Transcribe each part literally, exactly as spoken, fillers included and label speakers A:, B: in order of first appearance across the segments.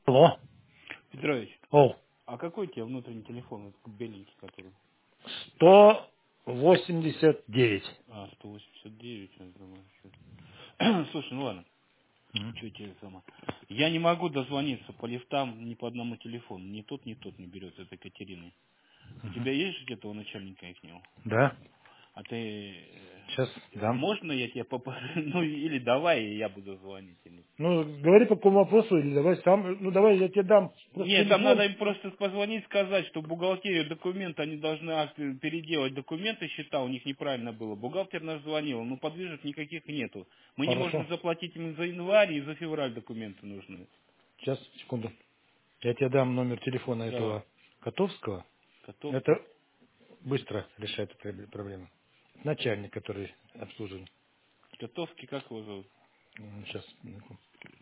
A: Алло.
B: Петрович,
A: О,
B: а какой у тебя внутренний телефон, этот беленький, который?
A: сто восемьдесят девять.
B: А, сто восемьдесят девять, я думаю. что- Слушай, ну ладно,
A: М.
B: что тебе сама. Я не могу дозвониться по лифтам ни по одному телефону. Ни тот, ни тот не берет, это Катерины. У тебя есть где-то у начальника их него?
A: Да,
B: А ты... э,
A: сейчас дам.
B: Можно я тебе поп... Ну, или давай, и я буду звонить. Или...
A: Ну, говори по какому вопросу, или давай сам, ну давай я тебе дам просто
B: Нет, там надо
A: телефон.
B: им просто позвонить, сказать, что бухгалтерию документы, они должны акты переделать документы, счета у них неправильно было. Бухгалтер наш звонил, но подвижек никаких нету. Мы не можем
A: Хорошо.
B: заплатить им за январь и за февраль документы нужны.
A: Сейчас, секунду. Я тебе дам номер телефона
B: Давай.
A: этого Котовского.
B: Котовский.
A: Это быстро решает эту проб- проблему. Начальник, который обслуживает.
B: Котовский, как его зовут?
A: Сейчас, минутку.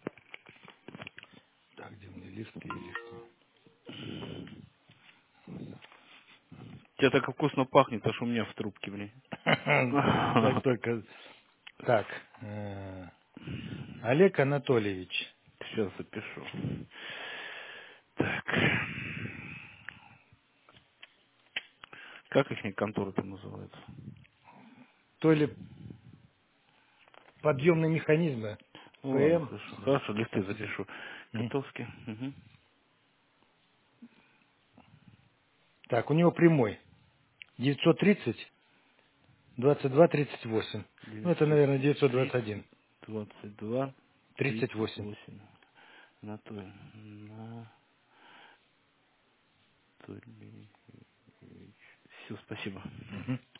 A: Так, где у меня листы и листы.
B: Тебя так вкусно пахнет, аж у меня в трубке, блин.
A: Так только. Так, э, Олег Анатольевич.
B: Сейчас запишу. Так. Как их контора там называется?
A: То ли подъемные механизмы
B: Ну ладно,
A: ПМ.
B: хорошо. Хорошо, листы
A: Так, подожди.
B: запишу.
A: Мгм.
B: Котовский. Угу.
A: Так, у него прямой. девятьсот тридцать двадцать два тридцать восемь. Ну, это,
B: девятьсот
A: наверное, девятьсот двадцать один.
B: тридцать двадцать два
A: тридцать
B: тридцать
A: восемь.
B: восемь. Анатолий. Анатолий. Все, спасибо.
A: Мгм.